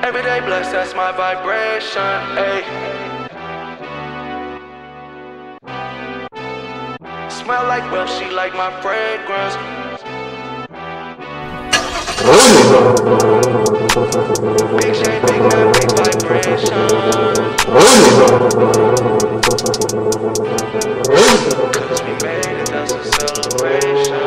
Every day blessed, that's my vibration, ayy. Smell like wealth, she like my fragrance. Big shade, big man, big vibration. Cause we made it, that's a celebration.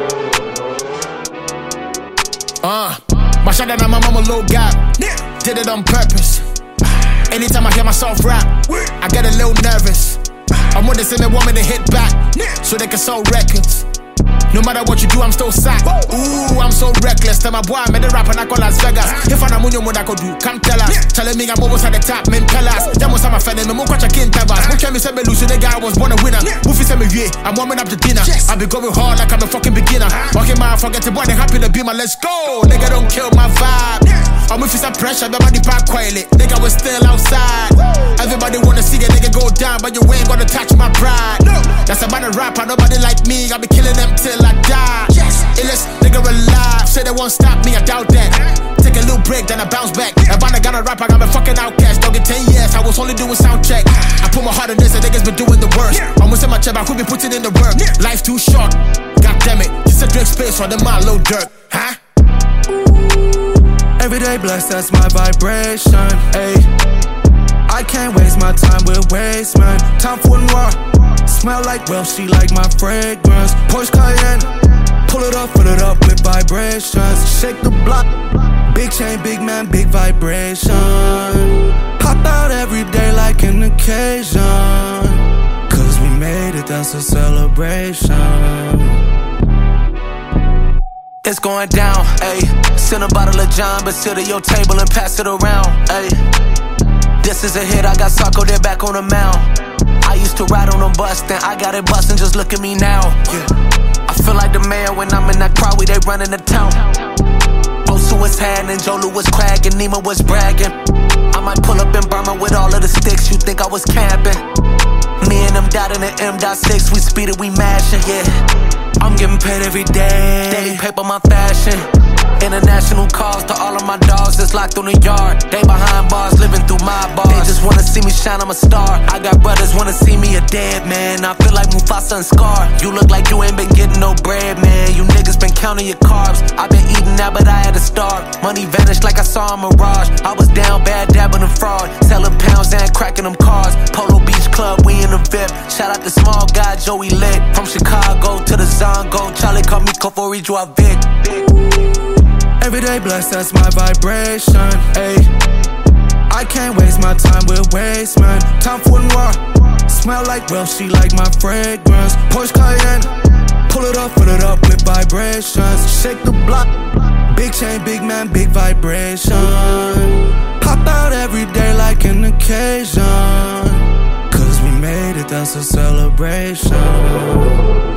My shot that my mama low gap. Did it on purpose. Anytime I hear myself rap, I get a little nervous. I'm with this and they want me to hit back, so they can sell records. No matter what you do, I'm still sacked. Ooh, I'm so reckless. Tell my boy I made a rap and I call Las Vegas. If I know what I could do, come tell us. Telling me I'm almost at the top, men tell us. That was my friend, and I'm watching King Tabas. Who can me say me lose, the guy was born a winner. Who say me yeah, I'm warming up the dinner. I be going hard like I'm a fucking beginner. Walking my forget the boy, they happy to be my let's go. Nigga don't kill my vibe. I'm with some pressure, but body back quietly. Nigga was still outside. Everybody wanna see the nigga go down, but you ain't gonna touch my pride. That's about a rapper, nobody like me. I be killing them till I die. Illest nigga alive, say they won't stop me, I doubt that. Take a little break, then I bounce back. If I got a rapper, I'm a fucking outcast. Don't get 10 years, I was only doing sound check. I put my heart in this, and niggas been doing the worst. Almost in my chest, I could be putting in the work. Life too short, god damn it. Just a drink space on the mile, low dirt, huh? Every day blessed, that's my vibration, ayy. I can't waste my time with waste, man. Time for noir. Smell like wealth, she like my fragrance. Porsche Cayenne, pull it up with vibrations. Shake the block, big chain, big man, big vibration. Pop out every day like an occasion. Cause we made it, that's a celebration. It's going down, ayy. Send a bottle of John, but sit at your table and pass it around, ayy. This is a hit, I got Sarko, they're back on the mound. I used to ride on a bus, then I got it bustin', just look at me now, yeah. I feel like the mayor when I'm in that crowd, we they running the town. Osu was hand and Jolu was cragging, Nima was bragging. I might pull up in Burma with all of the sticks, you think I was camping. Me and them dot in the M.6, we speed it, we mashing, yeah. I'm getting paid every day, daily paper my fashion. International calls to all of my dogs that's locked on the yard. They behind bars, living through my bars. They just wanna see me shine, I'm a star. I got brothers wanna see me a dead man. I feel like Mufasa and Scar. You look like you ain't been getting no bread, man. You niggas been counting your carbs. I been eating that, but I had to starve. Money vanished like I saw a mirage. I was down bad, dabbing a fraud. Selling pounds and cracking them cars. Polo Beach Club, we in the VIP. Shout out the small guy, Joey Lit. From Chicago to the Zongo. Charlie called me Kofori Joavic. Every day blessed, that's my vibration, ayy. I can't waste my time with waste, man. Time for noir. Smell like wealth, she like my fragrance. Porsche Cayenne, pull it up with vibrations. Shake the block, big chain, big man, big vibration. Pop out every day like an occasion. Cause we made it, that's a celebration.